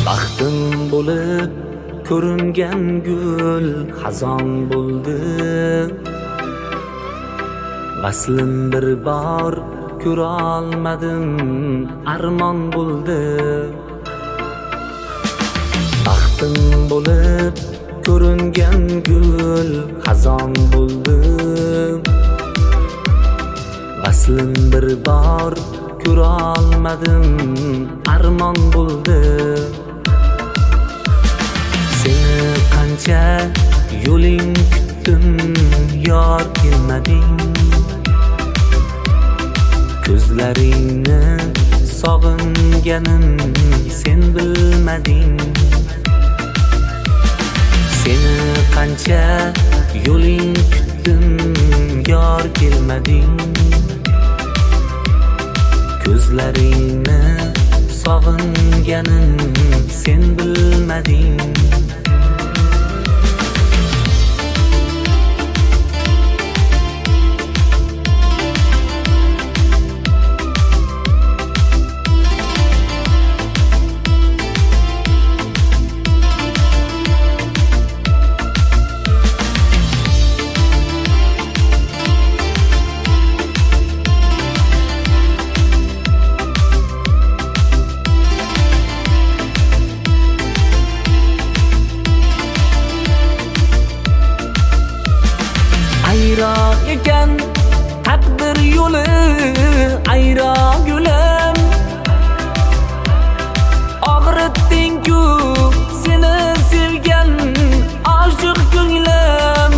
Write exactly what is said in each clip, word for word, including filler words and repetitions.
Baxtim bo'lib ko'ringan gul xazon bo'ldi. Vaslim bir bor ko'ra olmadim, armon bo'ldi. Baxtim bo'lib ko'ringan gul xazon bo'ldi. Vaslim bir bor ko'ra olmadim, armon bo'ldi. Seni qancha yo'ling kutdim, yor kelmading. Ko'zlaringni sog'inganim sen bilmading. Seni qancha yo'ling kutdim, yor kelmading. Ko'zlaringni sog'inganim sen bilmading. Ayro ekan taqdir yo'li, ayro gulim. Og'ritding-ku seni sevgan oshiq ko'nglim.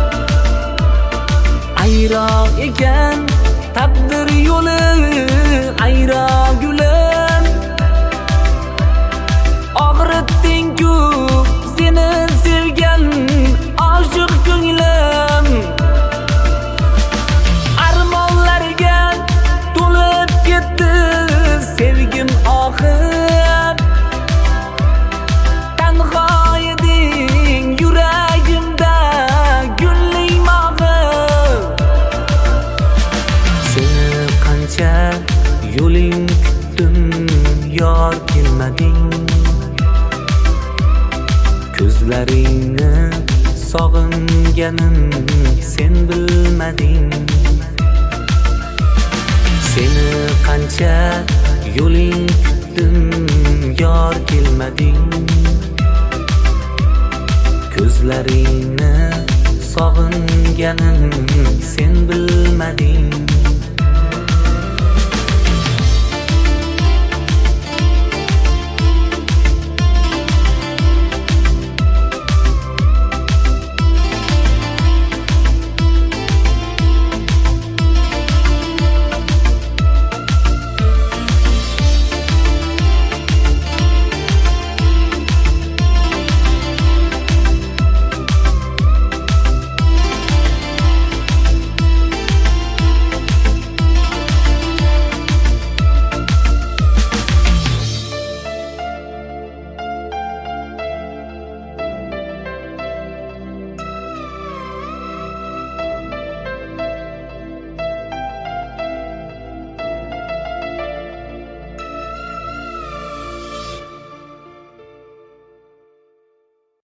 Ayro ekan taqdir yo'li, ayro gulim. Og'ritding-ku seni sevgan oshiq ko'nglim. Sevgim oxir, tanho eding yuragimda gulling mog'ir. Seni qancha yo'ling kutdim, yor kelmading. Ko'zlaringni sog'inganim sen bilmading. Seni qancha yo'ling kutdim, yor kelmading. Ko'zlaringni sog'inganim sen bilmading.